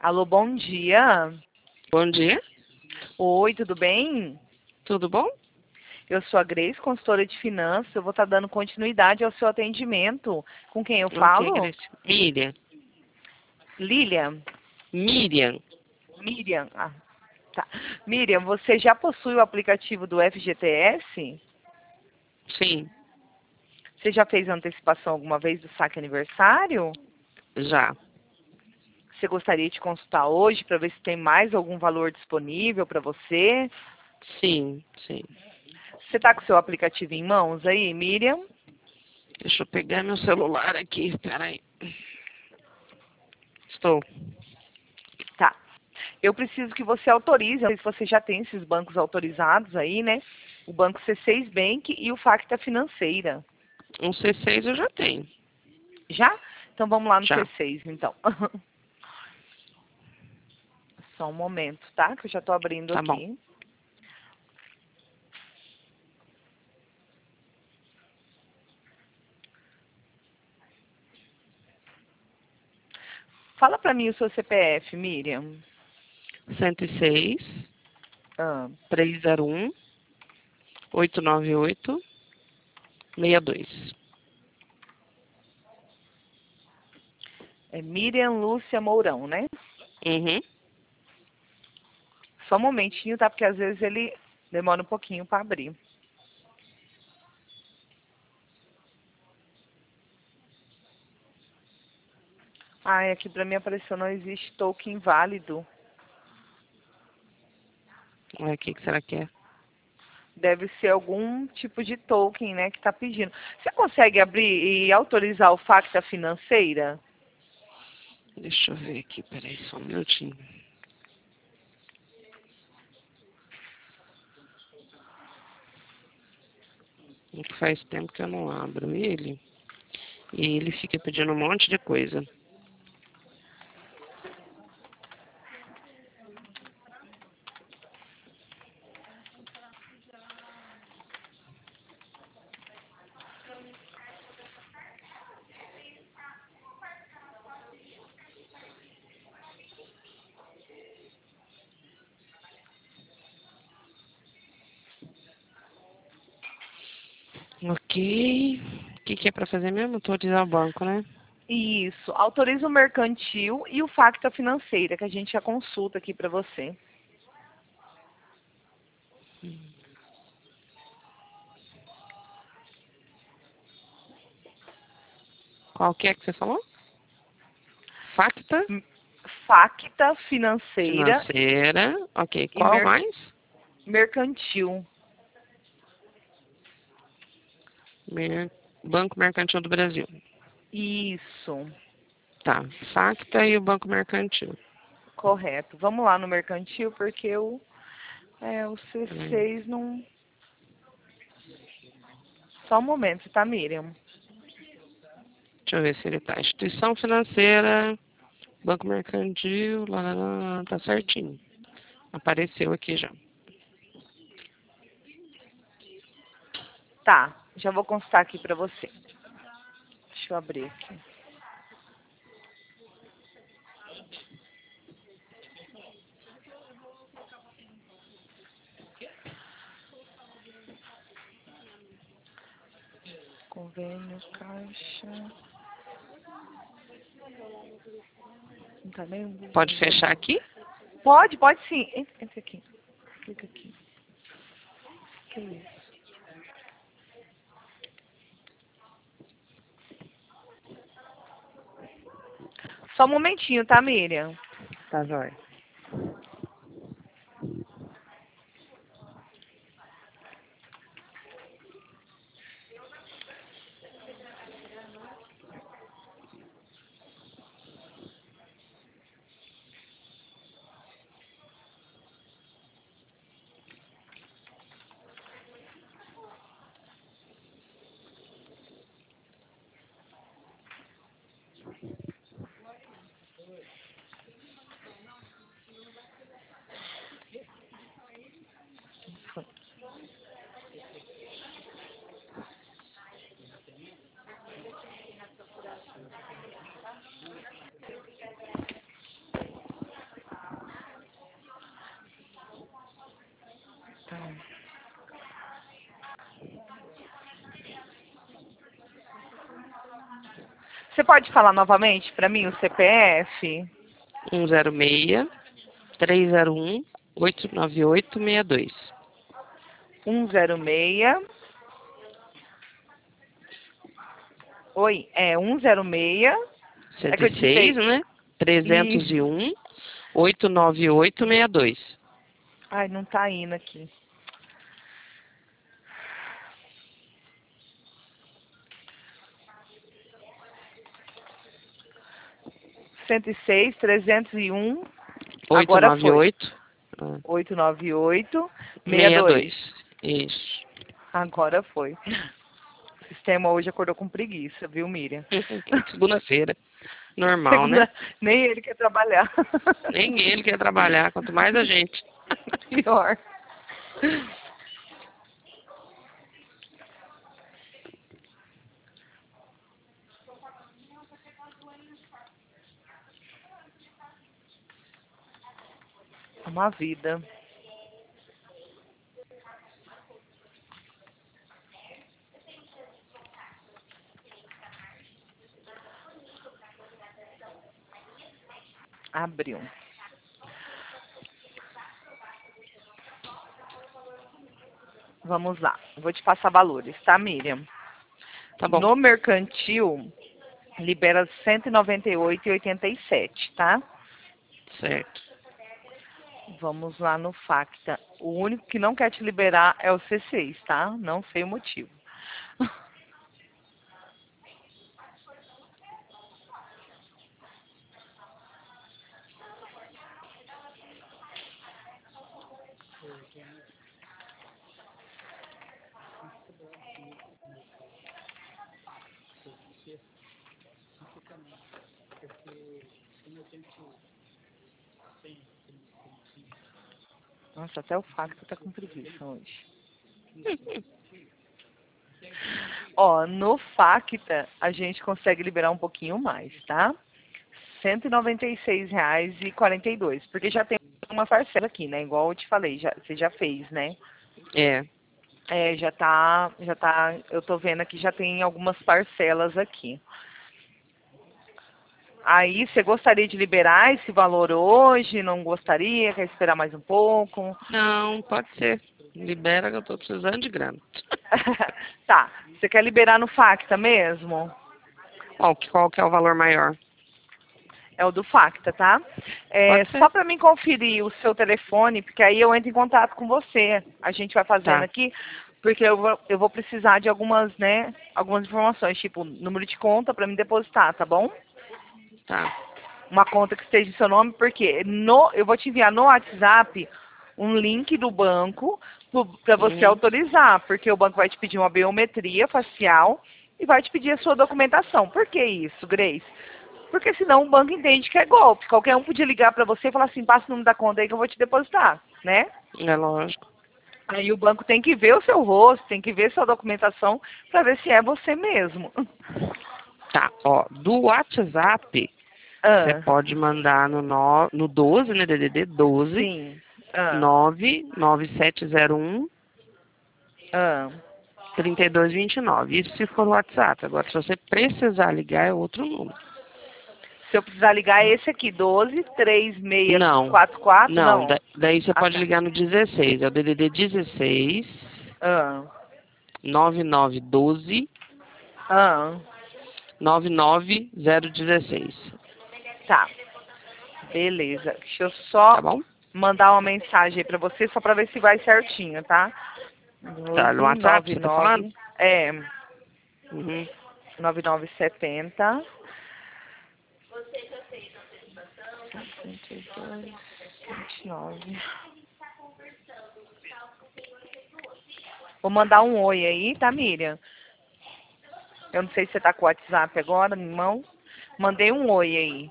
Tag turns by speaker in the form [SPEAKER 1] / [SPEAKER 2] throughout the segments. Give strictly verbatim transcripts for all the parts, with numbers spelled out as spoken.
[SPEAKER 1] Alô, bom dia.
[SPEAKER 2] Bom dia,
[SPEAKER 1] Oi, tudo bem?
[SPEAKER 2] tudo bom?
[SPEAKER 1] Eu sou a Grace, consultora de finanças. Eu vou estar dando continuidade ao seu atendimento. Com quem eu
[SPEAKER 2] Ok,
[SPEAKER 1] falo?
[SPEAKER 2] Grace. Miriam.
[SPEAKER 1] Lilian?
[SPEAKER 2] Miriam.
[SPEAKER 1] Miriam? Ah, tá. Miriam, você já possui o aplicativo do F G T S?
[SPEAKER 2] Sim,
[SPEAKER 1] Você já fez antecipação alguma vez do saque aniversário?
[SPEAKER 2] já.
[SPEAKER 1] Você gostaria de consultar hoje para ver se tem mais algum valor disponível para você?
[SPEAKER 2] Sim, sim.
[SPEAKER 1] Você está com o seu aplicativo em mãos aí, Miriam?
[SPEAKER 2] Deixa eu pegar meu celular aqui, peraí. Estou.
[SPEAKER 1] Tá. Eu preciso que você autorize, não sei se você já tem esses bancos autorizados aí, né? O Banco C seis Bank e o Facta Financeira.
[SPEAKER 2] Um C seis eu já tenho.
[SPEAKER 1] Já? Então vamos lá no
[SPEAKER 2] Já.
[SPEAKER 1] C seis, então. Só um momento, tá? Que eu já estou abrindo
[SPEAKER 2] Tá bom.
[SPEAKER 1] aqui. Fala para mim o seu C P F, Miriam.
[SPEAKER 2] cento e seis,
[SPEAKER 1] Ah,
[SPEAKER 2] trezentos e um, oitocentos e noventa e oito, sessenta e dois.
[SPEAKER 1] é Miriam Lúcia Mourão, né?
[SPEAKER 2] Uhum.
[SPEAKER 1] Só um momentinho, tá? Porque às vezes ele demora um pouquinho para abrir. Ah, aqui para mim apareceu não existe token válido.
[SPEAKER 2] Olha, o que, que será que é?
[SPEAKER 1] Deve ser algum tipo de token, né, que está pedindo. Você consegue abrir e autorizar o Facta Financeira?
[SPEAKER 2] Deixa eu ver aqui, peraí, só um minutinho. Faz tempo que eu não abro ele. E ele fica pedindo um monte de coisa. Ok. O que, que é pra fazer mesmo? Autorizar o banco, né?
[SPEAKER 1] Isso. Autoriza o mercantil e o Facta Financeira, que a gente já consulta aqui para você.
[SPEAKER 2] Qual que é que você falou? Facta
[SPEAKER 1] M- Facta Financeira
[SPEAKER 2] financeira. Ok.
[SPEAKER 1] e
[SPEAKER 2] Qual
[SPEAKER 1] mer
[SPEAKER 2] mais?
[SPEAKER 1] mercantil.
[SPEAKER 2] Mer- Banco Mercantil do Brasil.
[SPEAKER 1] Isso.
[SPEAKER 2] Tá. Facta e o Banco Mercantil.
[SPEAKER 1] Correto. Vamos lá no mercantil, porque o, é, o
[SPEAKER 2] Hum.
[SPEAKER 1] C seis não... Só um momento, tá, Miriam?
[SPEAKER 2] Deixa eu ver se ele tá. Instituição financeira, Banco Mercantil, lá, lá, lá, tá certinho. Apareceu aqui já.
[SPEAKER 1] Tá. Já vou constar aqui para você. Deixa eu abrir aqui. Convênio, caixa. Não tá nem.
[SPEAKER 2] Pode fechar aqui?
[SPEAKER 1] Pode, pode sim. Entra, entra aqui. Clica aqui. Que isso? Só um momentinho, tá, Miriam?
[SPEAKER 2] Tá, jóia.
[SPEAKER 1] Você pode falar novamente para mim o C P F?
[SPEAKER 2] um zero seis, três zero um, oito nove oito seis dois.
[SPEAKER 1] um zero seis. Oi, é um zero seis. É que eu
[SPEAKER 2] seis,
[SPEAKER 1] digitei.
[SPEAKER 2] né? trezentos e um, oito nove oito seis dois.
[SPEAKER 1] Ai, não tá indo aqui. cento e seis, trezentos e um. Agora foi. oito nove oito seis dois.
[SPEAKER 2] Isso.
[SPEAKER 1] Agora foi. O sistema hoje acordou com preguiça, viu, Miriam?
[SPEAKER 2] Segunda-feira. Normal,
[SPEAKER 1] Segunda...
[SPEAKER 2] né?
[SPEAKER 1] Nem ele quer trabalhar.
[SPEAKER 2] Nem ele quer trabalhar, quanto mais a gente.
[SPEAKER 1] Pior. É uma vida. Abriu. Vamos lá. Vou te passar valores, tá, Miriam?
[SPEAKER 2] Tá bom.
[SPEAKER 1] No mercantil, libera cento e noventa e oito reais e oitenta e sete centavos, tá?
[SPEAKER 2] Certo.
[SPEAKER 1] Vamos lá no Facta. O único que não quer te liberar é o C seis, tá? Não sei o motivo. Nossa, até o Facta tá com preguiça hoje. Ó, no Facta a gente consegue liberar um pouquinho mais, tá? cento e noventa e seis reais e quarenta e dois centavos, porque já tem uma parcela aqui, né? Igual eu te falei, já, você já fez, né?
[SPEAKER 2] É.
[SPEAKER 1] É, já tá, já tá, eu tô vendo aqui, já tem algumas parcelas aqui. Aí, você gostaria de liberar esse valor hoje? Não gostaria? Quer esperar mais um pouco?
[SPEAKER 2] Não, pode ser. Libera que eu tô precisando de grana.
[SPEAKER 1] Tá, você quer liberar no Facta mesmo?
[SPEAKER 2] Qual, que- qual que é o valor maior?
[SPEAKER 1] É o do Facta, tá? É,
[SPEAKER 2] Pode ser.
[SPEAKER 1] só para mim conferir o seu telefone, porque aí eu entro em contato com você. A gente vai fazendo
[SPEAKER 2] Tá.
[SPEAKER 1] aqui, porque eu vou, eu vou precisar de algumas, né, algumas informações, tipo número de conta para me depositar, tá bom?
[SPEAKER 2] Tá.
[SPEAKER 1] Uma conta que esteja em seu nome, porque no, eu vou te enviar no WhatsApp um link do banco para você
[SPEAKER 2] Uhum.
[SPEAKER 1] autorizar, porque o banco vai te pedir uma biometria facial e vai te pedir a sua documentação. Por que isso, Grace? Porque senão o banco entende que é golpe. Qualquer um podia ligar para você e falar assim, passa o número da conta aí que eu vou te depositar, né?
[SPEAKER 2] É lógico.
[SPEAKER 1] Aí o banco tem que ver o seu rosto, tem que ver sua documentação para ver se é você mesmo.
[SPEAKER 2] Tá, ó, do WhatsApp, você
[SPEAKER 1] Ah,
[SPEAKER 2] pode mandar no, no, no doze, né, D D D doze,
[SPEAKER 1] sim. Ah,
[SPEAKER 2] nove nove sete zero um,
[SPEAKER 1] ah.
[SPEAKER 2] trinta e dois vinte e nove. Isso se for o WhatsApp. Agora, se você precisar ligar, é outro número.
[SPEAKER 1] Se eu precisar ligar, é esse aqui, doze, três seis
[SPEAKER 2] Não,
[SPEAKER 1] quatro quatro,
[SPEAKER 2] não,
[SPEAKER 1] não.
[SPEAKER 2] da- daí você
[SPEAKER 1] Ah,
[SPEAKER 2] pode
[SPEAKER 1] tá.
[SPEAKER 2] ligar no dezesseis, é o D D D dezesseis,
[SPEAKER 1] Ah,
[SPEAKER 2] nove nove um dois,
[SPEAKER 1] ah,
[SPEAKER 2] nove nove zero um seis.
[SPEAKER 1] tá. Beleza. Deixa eu
[SPEAKER 2] Tá
[SPEAKER 1] só
[SPEAKER 2] bom?
[SPEAKER 1] mandar uma mensagem aí pra você, só pra ver se vai certinho, tá?
[SPEAKER 2] Tá, no
[SPEAKER 1] doze,
[SPEAKER 2] WhatsApp
[SPEAKER 1] nove
[SPEAKER 2] você tá falando?
[SPEAKER 1] nove, é,
[SPEAKER 2] Uhum.
[SPEAKER 1] nove nove sete zero. setenta e dois, vinte e nove. Vou mandar um oi aí, tá, Miriam? Eu não sei se você tá com o WhatsApp agora, na mão. Mandei um oi aí.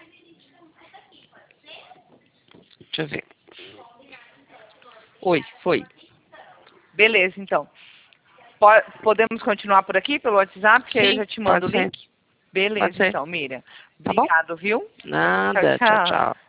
[SPEAKER 2] Deixa eu ver. Oi, foi.
[SPEAKER 1] Beleza, então. Po- Podemos continuar por aqui, pelo WhatsApp, que aí eu
[SPEAKER 2] Sim,
[SPEAKER 1] já te mando
[SPEAKER 2] pode
[SPEAKER 1] o
[SPEAKER 2] ser.
[SPEAKER 1] link?
[SPEAKER 2] Pode
[SPEAKER 1] Beleza,
[SPEAKER 2] ser.
[SPEAKER 1] então, Miriam.
[SPEAKER 2] Tá bom?
[SPEAKER 1] Obrigado, viu? Tchau,
[SPEAKER 2] Nada. Tchau,
[SPEAKER 1] tchau.
[SPEAKER 2] tchau.